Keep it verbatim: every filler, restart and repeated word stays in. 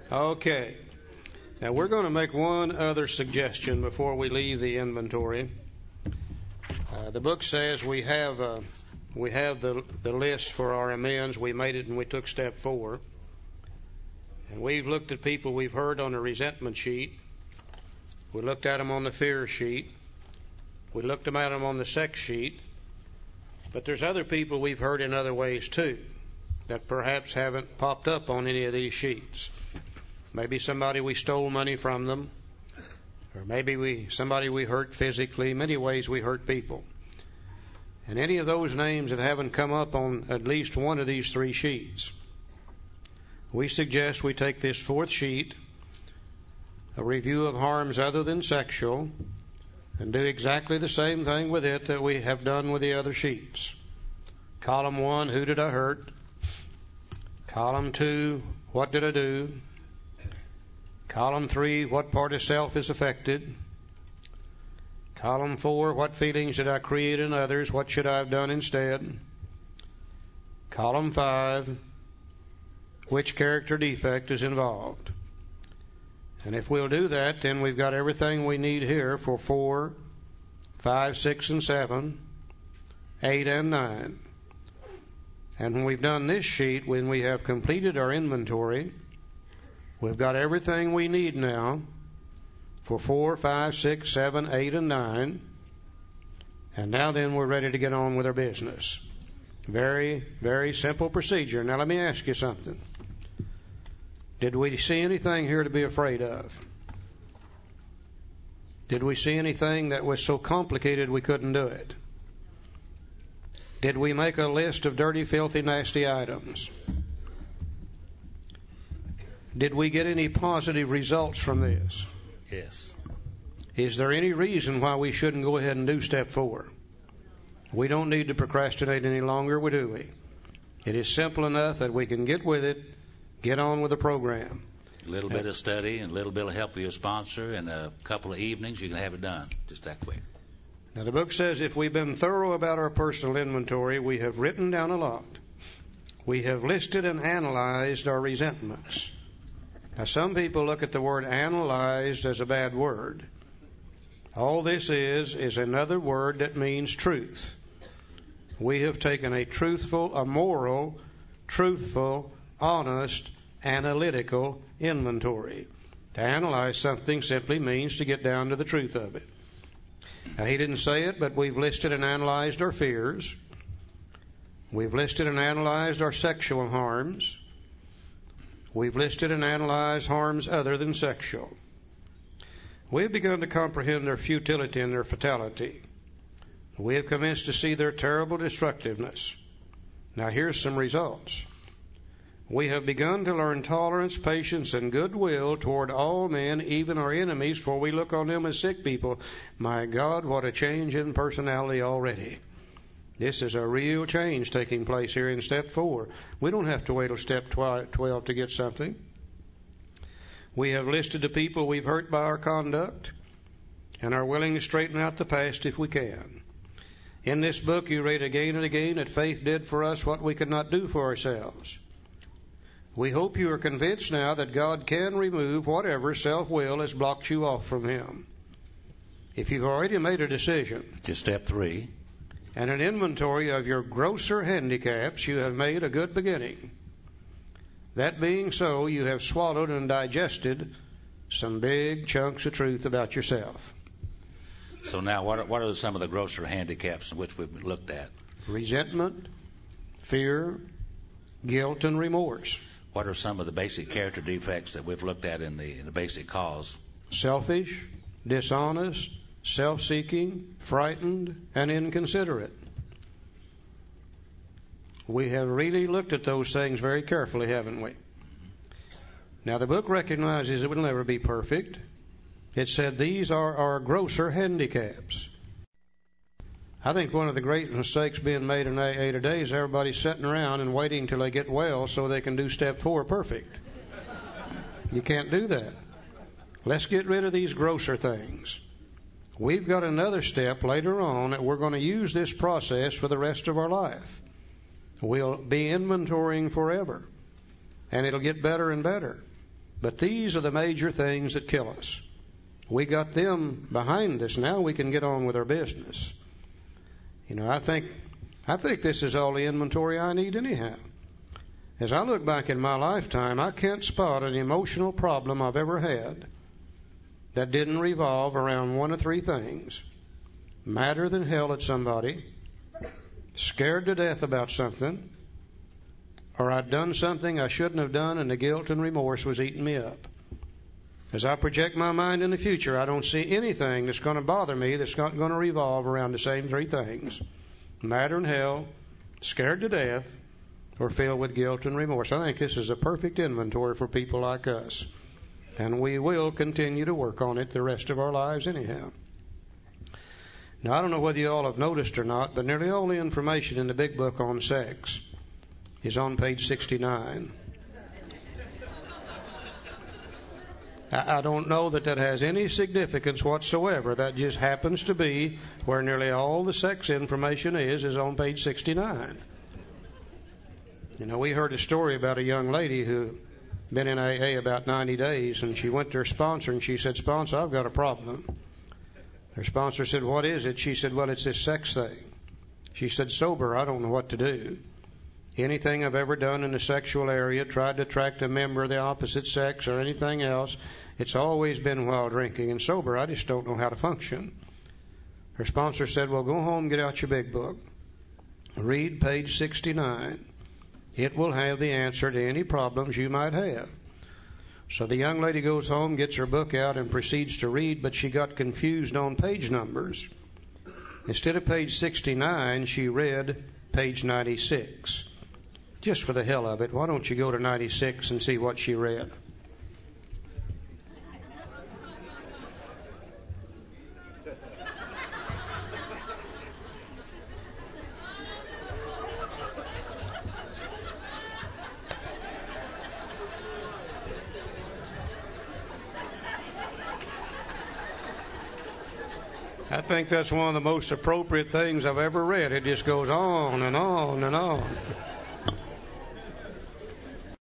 Okay. Now we're going to make one other suggestion before we leave the inventory. Uh, the book says we have uh, we have the the list for our amends. We made it and we took step four. And we've looked at people we've heard on the resentment sheet. We looked at them on the fear sheet. We looked at them on the sex sheet. But there's other people we've heard in other ways too that perhaps haven't popped up on any of these sheets. Maybe somebody we stole money from them, or maybe we somebody we hurt physically. Many ways we hurt people. And any of those names that haven't come up on at least one of these three sheets, we suggest we take this fourth sheet, a review of harms other than sexual, and do exactly the same thing with it that we have done with the other sheets. Column one, who did I hurt? Column two, what did I do? Column three, what part of self is affected? Column four, what feelings did I create in others? What should I have done instead? Column five, which character defect is involved? And if we'll do that, then we've got everything we need here for four, five, six, and seven, eight, and nine. And when we've done this sheet, when we have completed our inventory, we've got everything we need now for four, five, six, seven, eight, and nine. And now then we're ready to get on with our business. Very, very simple procedure. Now let me ask you something. Did we see anything here to be afraid of? Did we see anything that was so complicated we couldn't do it? Did we make a list of dirty, filthy, nasty items? Did we get any positive results from this? Yes. Is there any reason why we shouldn't go ahead and do step four? We don't need to procrastinate any longer, do we? It is simple enough that we can get with it, get on with the program. A little bit of study and a little bit of help with your sponsor and a couple of evenings, you can have it done just that quick. Now the book says if we've been thorough about our personal inventory, we have written down a lot. We have listed and analyzed our resentments. Now some people look at the word analyzed as a bad word. All this is is another word that means truth. We have taken a truthful, a moral, truthful, honest, analytical inventory. To analyze something simply means to get down to the truth of it. Now, he didn't say it, but we've listed and analyzed our fears. We've listed and analyzed our sexual harms. We've listed and analyzed harms other than sexual. We've begun to comprehend their futility and their fatality. We have commenced to see their terrible destructiveness. Now, here's some results. We have begun to learn tolerance, patience, and goodwill toward all men, even our enemies, for we look on them as sick people. My God, what a change in personality already. This is a real change taking place here in step four. We don't have to wait till step twelve to get something. We have listed the people we've hurt by our conduct and are willing to straighten out the past if we can. In this book, you read again and again that faith did for us what we could not do for ourselves. We hope you are convinced now that God can remove whatever self-will has blocked you off from Him. If you've already made a decision to step three and an inventory of your grosser handicaps, you have made a good beginning. That being so, you have swallowed and digested some big chunks of truth about yourself. So now, what are, what are some of the grosser handicaps in which we've looked at? Resentment, fear, guilt, and remorse. What are some of the basic character defects that we've looked at in the, in the basic cause? Selfish, dishonest, self-seeking, frightened, and inconsiderate. We have really looked at those things very carefully, haven't we? Now, the book recognizes it will never be perfect. It said these are our grosser handicaps. I think one of the great mistakes being made in A A today is everybody sitting around and waiting till they get well so they can do step four perfect. You can't do that. Let's get rid of these grosser things. We've got another step later on that we're going to use this process for the rest of our life. We'll be inventorying forever, and it'll get better and better. But these are the major things that kill us. We got them behind us. Now we can get on with our business. You know, I think I think this is all the inventory I need anyhow. As I look back in my lifetime, I can't spot an emotional problem I've ever had that didn't revolve around one of three things. Madder than hell at somebody, scared to death about something, or I'd done something I shouldn't have done and the guilt and remorse was eating me up. As I project my mind in the future, I don't see anything that's going to bother me that's not going to revolve around the same three things. Madder than hell, scared to death, or filled with guilt and remorse. I think this is a perfect inventory for people like us. And we will continue to work on it the rest of our lives anyhow. Now, I don't know whether you all have noticed or not, but nearly all the information in the big book on sex is on page sixty-nine. I don't know that that has any significance whatsoever. That just happens to be where nearly all the sex information is, is on page sixty-nine. You know, we heard a story about a young lady who been in A A about ninety days, and she went to her sponsor and she said, "Sponsor, I've got a problem." Her sponsor said, "What is it?" She said, "Well, it's this sex thing." She said, "Sober, I don't know what to do. Anything I've ever done in the sexual area, tried to attract a member of the opposite sex or anything else, it's always been while drinking. And sober, I just don't know how to function." Her sponsor said, "Well, go home, get out your big book. Read page sixty-nine. It will have the answer to any problems you might have." So the young lady goes home, gets her book out, and proceeds to read, but she got confused on page numbers. Instead of page sixty-nine, she read page ninety-six. Just for the hell of it, why don't you go to ninety-six and see what she read? I think that's one of the most appropriate things I've ever read. It just goes on and on and on.